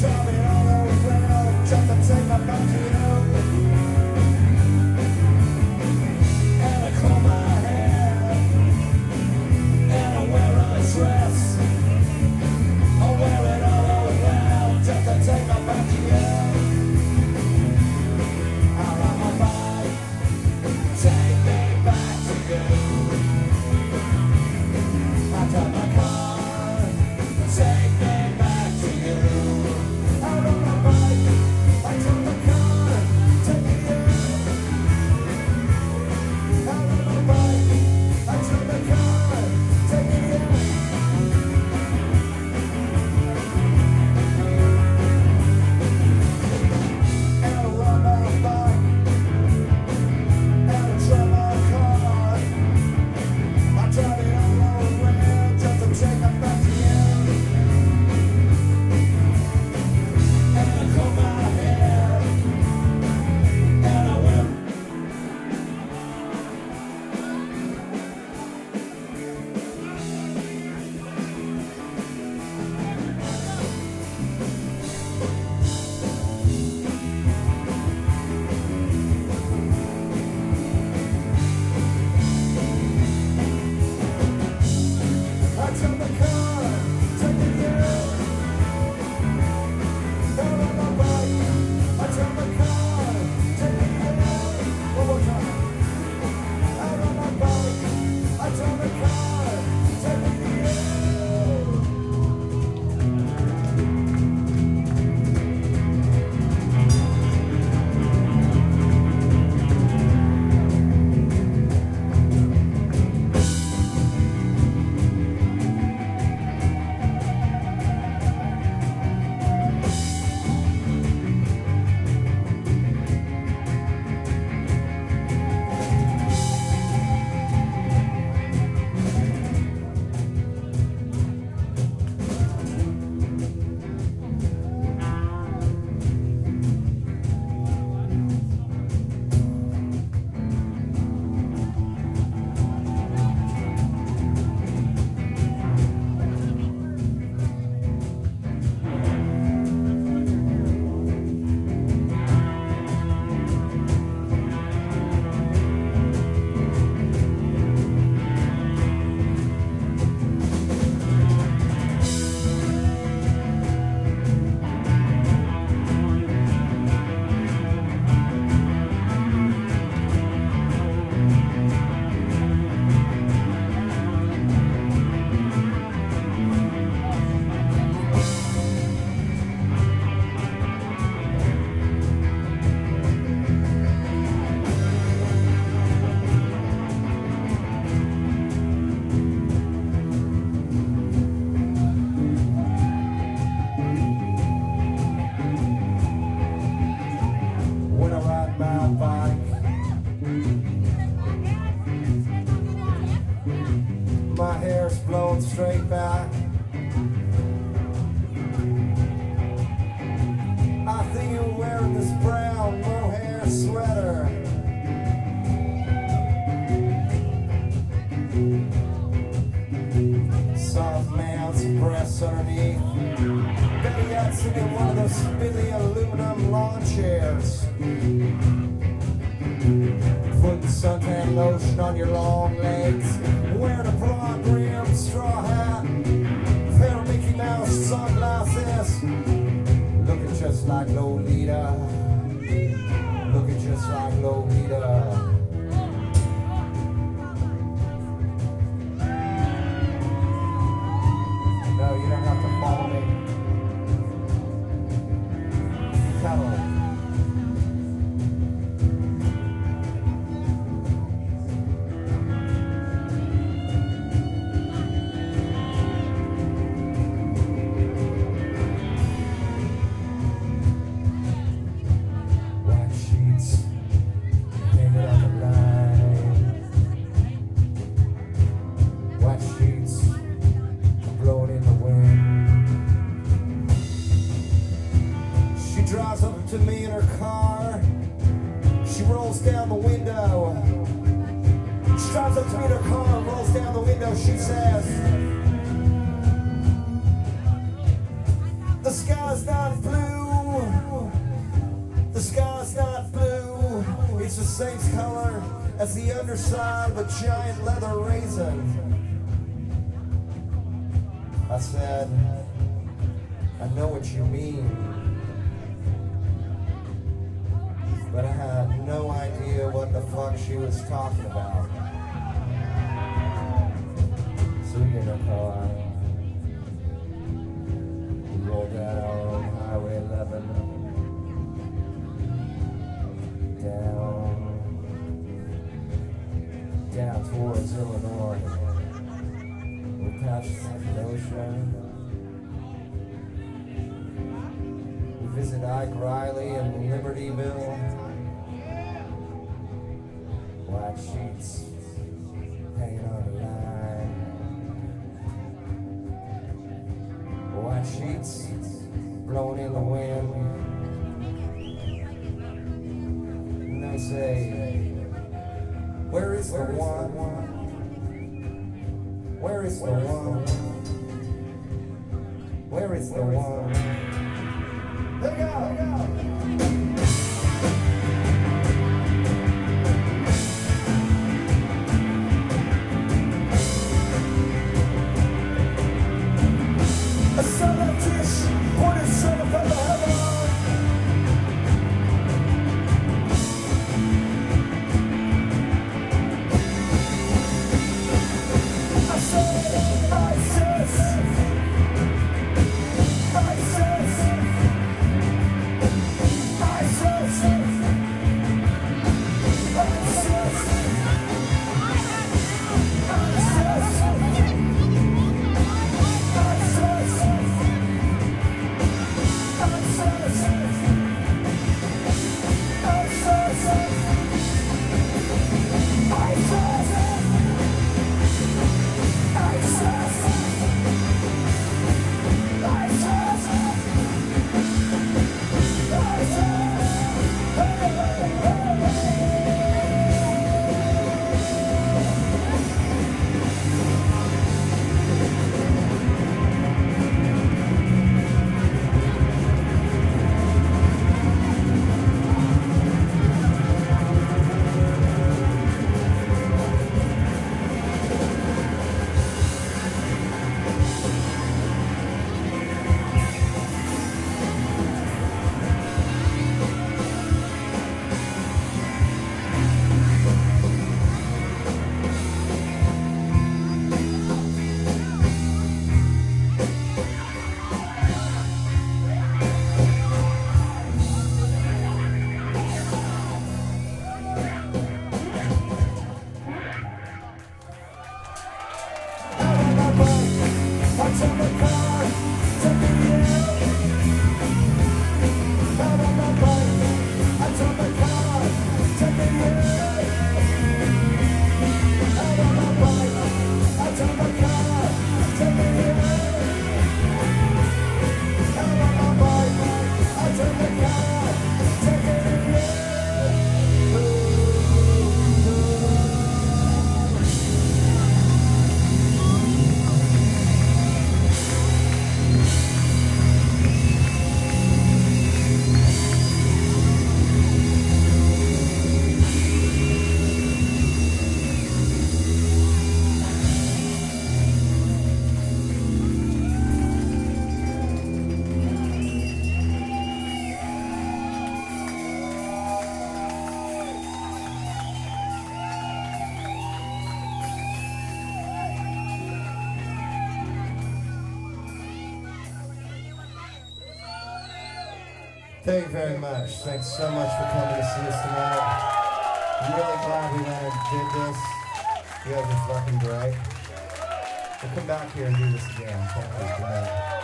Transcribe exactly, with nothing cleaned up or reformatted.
straight back. I think you're wearing this brown mohair sweater. Soft mounds and breasts underneath. Betty yet sitting in one of those spilly aluminum lawn chairs. Putting suntan lotion on your long legs. Wearing a broad brimmed straw hat. Pair of Mickey Mouse sunglasses. Looking just like Lolita. Looking just like Lolita. No, you don't have to follow me. Come on. Drives up to me in her car. She rolls down the window. She drives up to me in her car, rolls down the window. She says, "The The sky's not blue. The sky's not blue. It's the same color as the underside of a giant leather raisin. I said, I know what you mean, but I had no idea what the fuck she was talking about. So we get in a car, we roll down Highway eleven, down, down towards Illinois. We passed Kenosha. We visit Ike Riley in Libertyville. White sheets hanging on the line. White sheets blowing in the wind. And they say, where is the one? Where is the one? Where is the one? Let go! A son of Tish, pointed son of heaven. Thank you very much. Thanks so much for coming to see us tonight. I'm really glad we went and did this. You guys are fucking great. We'll come back here and do this again. Thank you. Good night.